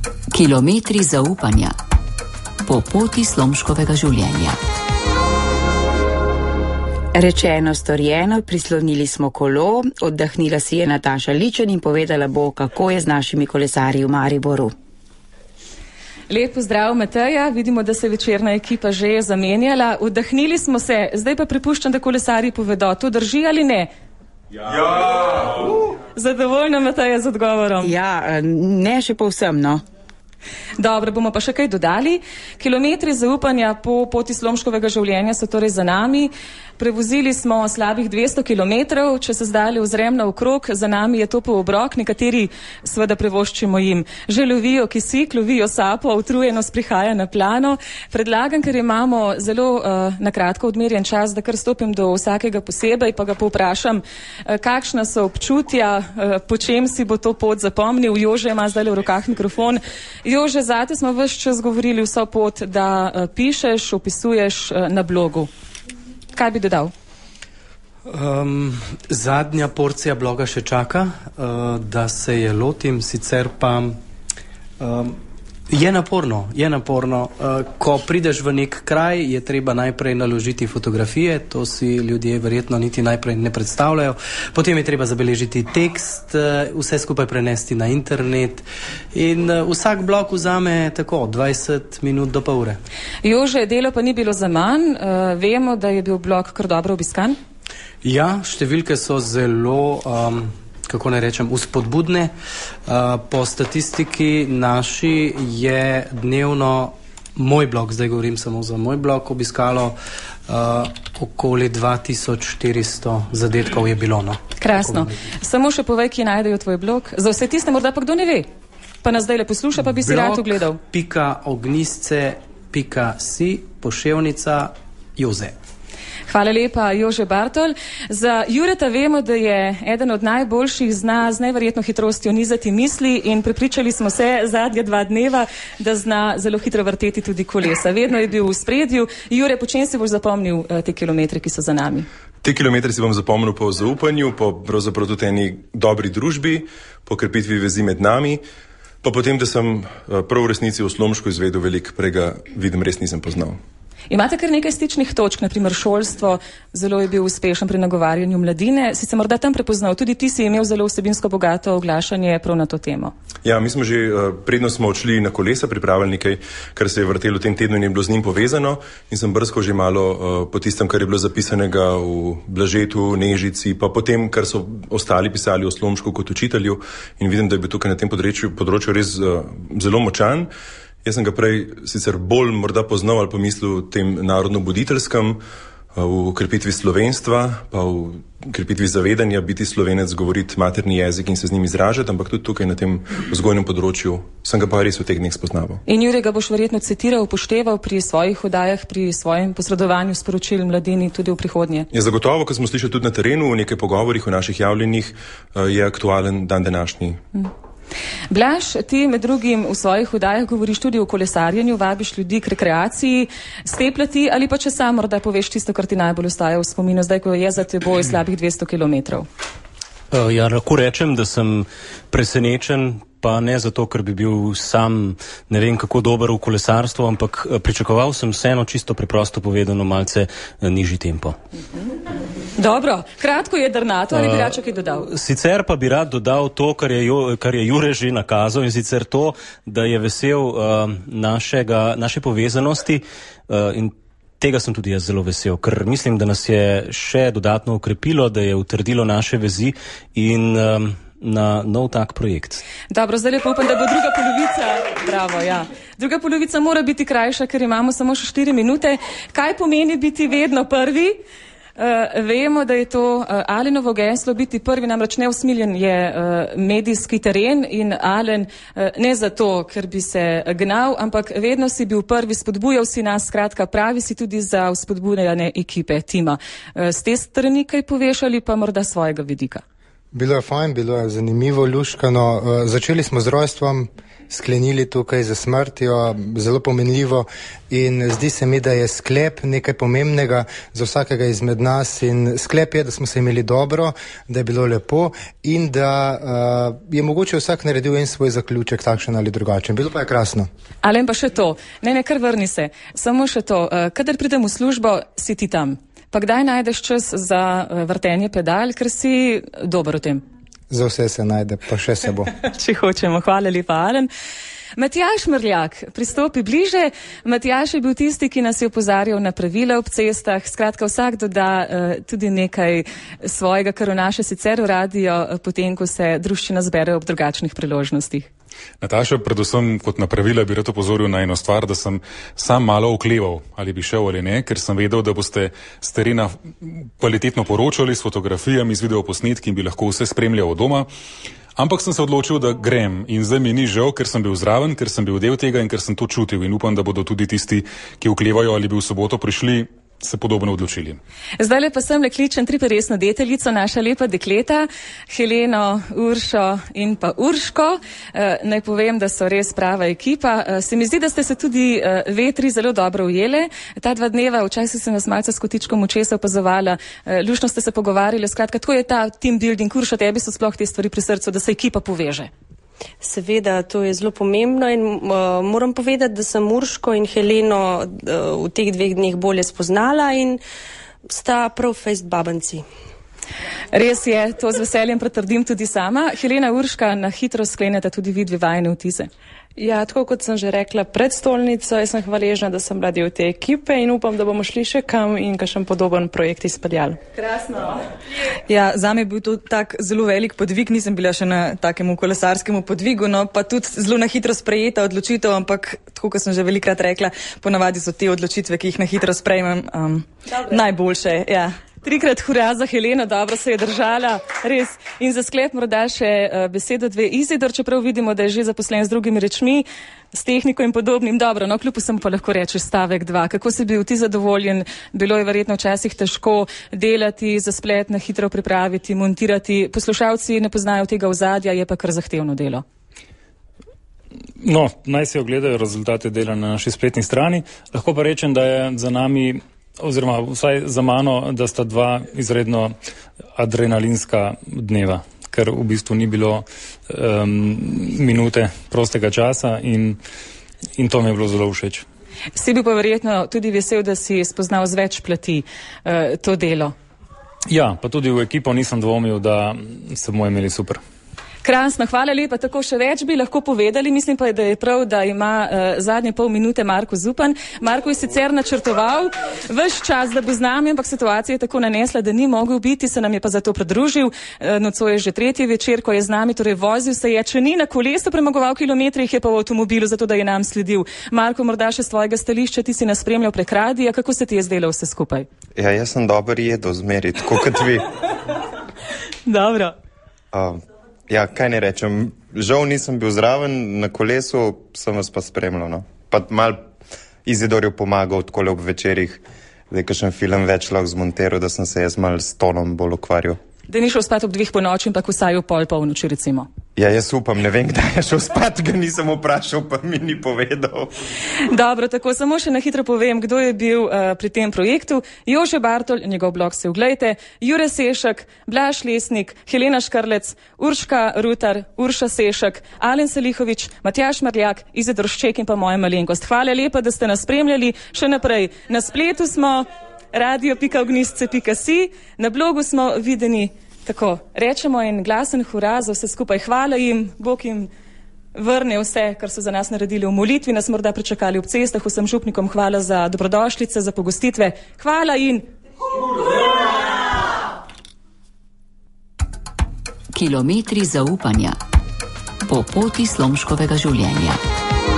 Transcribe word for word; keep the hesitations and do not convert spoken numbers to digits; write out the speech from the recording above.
Kilometri zaupanja po poti slomškovega življenja. Rečeno, storjeno, prislonili smo kolo, oddahnila si je Nataša Ličen in povedala bo, kako je z našimi kolesarji v Mariboru. Lep pozdrav, Mateja. Vidimo, da se je večerna ekipa že zamenjala. Oddahnili smo se, zdaj pa pripuščam, da kolesarji povedo, to drži ali ne? Ja! ja. Zadovoljna, Mateja, z odgovorom? Ja, ne še povsem, no. Dobro, bomo pa še kaj dodali. Kilometri zaupanja po poti slomškovega življenja so torej za nami. Prevozili smo slabih dvesto kilometrov, če se zdaj ozrem na okrog, za nami je to po obrok, nekateri seveda prevoščimo jim. Že lovijo kisik, lovijo sapo, utrujenost prihaja na plano. Predlagam, ker imamo zelo uh, nakratko odmerjen čas, da kar stopim do vsakega posebej, pa ga povprašam, uh, kakšna so občutja, uh, po čem si bo to pot zapomnil. Jože ima zdaj v rokah mikrofon. Jože, zate smo ves čas govorili vso pot, da uh, pišeš, opisuješ uh, na blogu. Kaj bi dodal? Um, zadnja porcija bloga še čaka, uh, da se je lotim, sicer pa um, je naporno, je naporno. Uh, ko prideš v nek kraj, je treba najprej naložiti fotografije, to si ljudje verjetno niti najprej ne predstavljajo. Potem je treba zabeležiti tekst, uh, vse skupaj prenesti na internet in uh, vsak blog vzame tako dvajset minut do pol ure. Jože, delo pa ni bilo za manj. Uh, vemo, da je bil blog kar dobro obiskan. Ja, številke so zelo... Um, kako ne rečem, vzpodbudne. Uh, po statistiki naši je dnevno moj blog, zdaj govorim samo za moj blog, obiskalo uh, okoli dva tisoč štiristo zadetkov je bilo. No. Krasno. Samo še povej, ki najdejo tvoj blog. Za vse tiste morda pa kdo ne ve. Pa nas zdaj le posluša, pa bi si rad ogledal. blog pika ognjisce pika si poševnica Joze. Hvala lepa, Jože Bartol. Za Jureta vemo, da je eden od najboljših, zna z neverjetno hitrostjo nizati misli in prepričali smo se zadnja dva dneva, da zna zelo hitro vrteti tudi kolesa. Vedno je bil v spredju. Jure, po čem si boš zapomnil uh, te kilometre, ki so za nami? Te kilometre si bom zapomnil po zaupanju, po pravzaprav tudi eni dobri družbi, po krepitvi vezi med nami, pa potem, da sem uh, prav v resnici v Slomšku izvedel veliko, prej ga vidim, res nisem poznal. Imate kar nekaj stičnih točk, naprimer šolstvo, zelo je bil uspešen pri nagovarjanju mladine. Si se morda tam prepoznal, tudi ti si imel zelo vsebinsko bogato oglašanje prav na to temo. Ja, mi smo že, predno smo odšli na kolesa, pripravili nekaj, kar se je vrtelo v tem tednu in je bilo z njim povezano in sem brskal že malo po tistem, kar je bilo zapisanega v Blažetu, Nežici, pa potem, kar so ostali pisali o Slomšku kot učitelju in vidim, da je bil tukaj na tem področju, področju res zelo močan. Jaz sem ga prej sicer bolj morda poznal ali pa mislil o tem narodno-buditeljskem, v krepitvi slovenstva, pa v krepitvi zavedanja biti Slovenec, govoriti materni jezik in se z njim izražati, ampak tudi tukaj na tem vzgojnem področju sem ga pa res v teh dneh spoznaval. In Jure, ga boš verjetno citiral, upošteval pri svojih oddajah, pri svojem posredovanju sporočil mladini tudi v prihodnje? Ja, zagotovo, ko smo slišali tudi na terenu, v nekaj pogovorih, v naših javljenjih, je aktualen dan današnji. Hmm. Blaž, ti med drugim v svojih oddajah govoriš tudi o kolesarjenju, vabiš ljudi k rekreaciji, steplati ali pa če sam morda poveš tisto, kar ti najbolj ostaja v spominu, zdaj, ko je za teboj slabih dvesto kilometrov. Uh, ja, lahko rečem, da sem presenečen, pa ne zato, ker bi bil sam ne vem kako dober v kolesarstvu, ampak pričakoval sem vseeno čisto preprosto povedano malce nižji tempo. Dobro, kratko je drnato, ali bi rad še kaj dodal? Uh, sicer pa bi rad dodal to, kar je, kar je Jure že nakazal, in sicer to, da je vesel uh, našega, naše povezanosti uh, in tega sem tudi jaz zelo vesel, ker mislim, da nas je še dodatno ukrepilo, da je utrdilo naše vezi in um, na nov tak projekt. Dobro, zdaj lepo upam, da bo druga polovica, bravo, ja. Druga polovica mora biti krajša, ker imamo samo še štiri minute. Kaj pomeni biti vedno prvi? Uh, vemo, da je to uh, Alenovo geslo, biti prvi, namreč neusmiljen je uh, medijski teren in Alen uh, ne zato, ker bi se gnal, ampak vedno si bil prvi, spodbujal si nas, skratka pravi si tudi za vzpodbujanje ekipe, tima. Uh, s te strani kaj poveš ali pa morda svojega vidika? Bilo je fajn, bilo je zanimivo, luškano. Začeli smo z rojstvom, sklenili tukaj za smrtjo, zelo pomenljivo in zdi se mi, da je sklep nekaj pomembnega za vsakega izmed nas in sklep je, da smo se imeli dobro, da je bilo lepo in da uh, je mogoče vsak naredil en svoj zaključek, takšen ali drugačen. Bilo pa je krasno. Alen pa še to, ne, ne, kar vrni se, samo še to, uh, kadar pridem v službo, si ti tam. Pa kdaj najdeš čas za vrtenje pedal, ker si dober v tem? Za vse se najde, pa še se bo. Če hočemo, hvala lepa, Alen. Matjaž Mrljak, pristopi bliže. Matjaž je bil tisti, ki nas je opozarjal na pravila ob cestah. Skratka, vsak doda uh, tudi nekaj svojega, kar vnaša sicer v radio, uh, potem, ko se druščina zbere ob drugačnih priložnostih. Nataša, predvsem kot na pravila bi rad opozoril na eno stvar, da sem sam malo okleval, ali bi šel ali ne, ker sem vedel, da boste s terena kvalitetno poročali s fotografijami, z videoposnetki in bi lahko vse spremljal od doma. Ampak sem se odločil, da grem in zdaj mi ni žal, ker sem bil zraven, ker sem bil del tega in ker sem to čutil in upam, da bodo tudi tisti, ki oklevajo ali bi v soboto prišli, se podobno odločili. Zdaj lepa sem le kličem triperesno deteljico, naša lepa dekleta, Heleno, Uršo in pa Urško. E, naj povem, da so res prava ekipa. E, se mi zdi, da ste se tudi e, vetri zelo dobro ujele. Ta dva dneva, včasih sem vas malce s kotičkom očesa opazovala, e, lušno ste se pogovarjali, skratka, tako je ta team building. Uršo, tebi so sploh te stvari pri srcu, da se ekipa poveže. Seveda, to je zelo pomembno in uh, moram povedati, da sem Urško in Heleno uh, v teh dveh dneh bolje spoznala in sta prav fejst babanci. Res je, to z veseljem pretrdim tudi sama. Helena, Urška, na hitro sklenete tudi vi dve vajine vtise. Ja, tako kot sem že rekla pred stolnico, jaz sem hvaležna, da sem bila del te ekipe in upam, da bomo šli še kam in kakšen podoben projekt izpeljali. Krasno. Ja, zame je bil to tak zelo velik podvig, nisem bila še na takemu kolesarskemu podvigu, no pa tudi zelo na hitro sprejeta odločitev, ampak tako kot sem že velikrat rekla, ponavadi so te odločitve, ki jih na hitro sprejmem, um, najboljše, ja. Trikrat hurra za Heleno, dobro se je držala, res. In za sklep morda še uh, besedo dve Izidor, čeprav vidimo, da je že zaposlen z drugimi rečmi, s tehniko in podobnim. Dobro, no, kljub vsemu pa lahko rečeš stavek dva. Kako si bil ti zadovoljen? Bilo je verjetno včasih težko delati, za splet na hitro pripraviti, montirati. Poslušalci ne poznajo tega ozadja, je pa kar zahtevno delo. No, naj si ogledajo rezultate dela na naši spletni strani. Lahko pa rečem, da je za nami oziroma vsaj za mano, da sta dva izredno adrenalinska dneva, ker v bistvu ni bilo um, minute prostega časa in, in to mi je bilo zelo všeč. Si bil pa verjetno tudi vesel, da si spoznal z več plati uh, to delo? Ja, pa tudi v ekipo nisem dvomil, da se bomo imeli super. Krasno, hvala lepa, tako še več bi lahko povedali, mislim pa, da je prav, da ima uh, zadnje pol minute Marko Zupan. Marko je sicer načrtoval ves čas, da bo z nami, ampak situacija je tako nanesla, da ni mogel biti, se nam je pa zato pridružil. Uh, nocoj je že tretji večer, ko je z nami, torej vozil se je, če ni na kolesu premagoval kilometre, jih je pa v avtomobilu, zato da je nam sledil. Marko, morda še z tvojega stališča, ti si nas spremljal prek radija, kako se ti je zdelo vse skupaj? Ja, jaz sem dober jedel zmeri, tako kot vi. Dobro. Uh. Ja, kaj ne rečem, žal nisem bil zraven, na kolesu sem vas pa spremljal, no. Pa mal Izidorju pomagal takole ob večerih, da je kakšen film več lahko zmontiral, da sem se jaz mal s tonom bolj ukvarjal. Da ni šel spat ob dveh po noči, ampak vsaj v pol polnoči, recimo. Ja, jaz upam, ne vem, kdaj je šel spat, ga nisem vprašal, pa mi ni povedal. Dobro, tako samo še na hitro povem, kdo je bil uh, pri tem projektu. Jože Bartol, njegov blog se oglejte, Jure Sešek, Blaž Lesnik, Helena Škrlec, Urška Rutar, Urša Sešek, Alen Selihovič, Matjaž Mrljak, Izidor Šček in pa moja malenkost. Hvala lepa, da ste nas spremljali. Še naprej, na spletu smo radio pika ognistce pika si, na blogu smo videni. Tako, rečemo en glasen hurra za vse skupaj. Hvala jim, Bog jim vrne vse, kar so za nas naredili v molitvi, nas morda pričakali ob cestah. Vsem župnikom hvala za dobrodošlice, za pogostitve. Hvala in hurra! Kilometri zaupanja po poti slomškovega življenja.